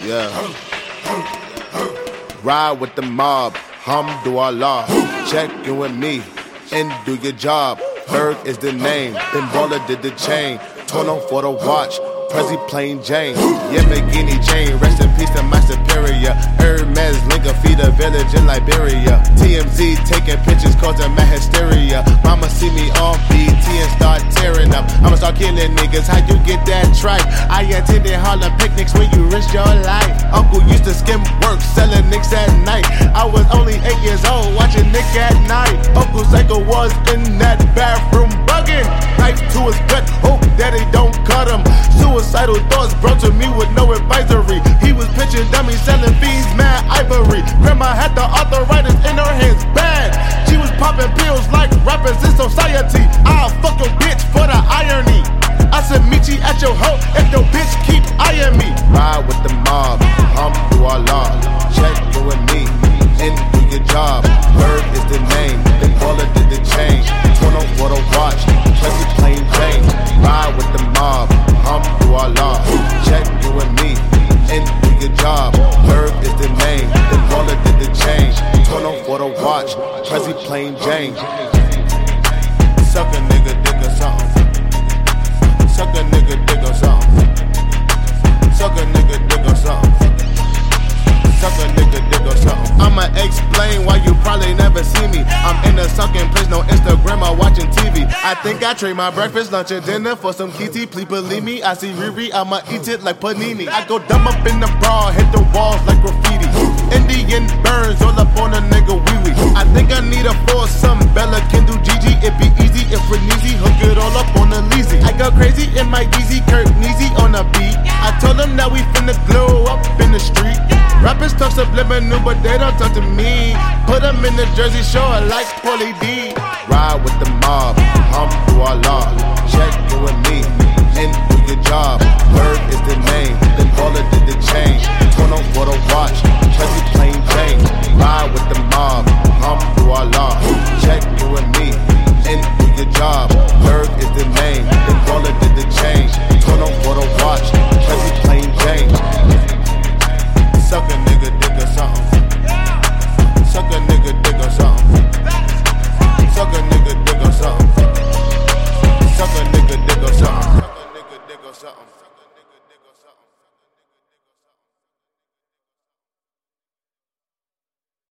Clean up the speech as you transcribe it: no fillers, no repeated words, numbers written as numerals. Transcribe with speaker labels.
Speaker 1: Yeah. Ride with the mob, Hamdulillah. Check in with me and do your job. Berg is the name, then Baller did the chain. Torn on for the watch, Prezi plain Jane. Yeah, Begini Jane, rest in peace to my superior. Hermes, Linka, feed a village in Liberia. TMZ taking pictures, causing my hysteria. Mama see me on BT and start tearing up. I'ma start killing niggas, how you get that tripe? I attended Harlem picnics when you risked your life. Uncle used to skim work, selling nicks at night. I was only 8 years old, watching Nick at night. Uncle Psycho was in that bathroom bugging. Knife to his gut, hope that he don't cut him. Suicidal thoughts brought to me with no advisory. He was pitching dummies, selling fiends, mad ivory. Grandma had the arthritis in her hands, bad. She was popping pills like rappers in society. I'll fuck your bitch for the irony. I said meet you at your hoe if your bitch keep eyeing me. Ride with the mob, Hamdulillah. Check in with me and do your job. Berg is the name, then Baller did the chain. Torn on for the watch, Prezi plain Jane. Ride with the mob, Hamdulillah. Check in with me and do your job. Berg is the name, then Baller did the chain. Torn on for the watch, Prezi plain Jane. Suck a nigga dick or something. Suck a nigga dick or something. Suck a nigga dick or something. Suck a nigga dick or something. I'ma explain why you probably never see me. I'm in a sunken place, no Instagram or watching TV. I think I trade my breakfast, lunch, and dinner for some kitty. Please believe me, I see Riri, I'ma eat it like panini. I go dumb up in the bra, hit the walls like graffiti. Indian burns all up on a nigga wee-wee. I think I need a foursome, Bella can do Gigi. It be easy if Reneezy hook it all up on the Leezy. I go crazy in my Yeezy, Kurt Neezy on the beat. I told them that we finna glow up in the street. Rappers talk subliminal, but they don't talk to me. Put them in the Jersey Shore like Pauly D. Ride with the mob, Hamdulillah. Check in with me and do your job. Berg is the name, then Baller did the chain. Torn on for the watch, Prezi plain Jane. Ride with the mob,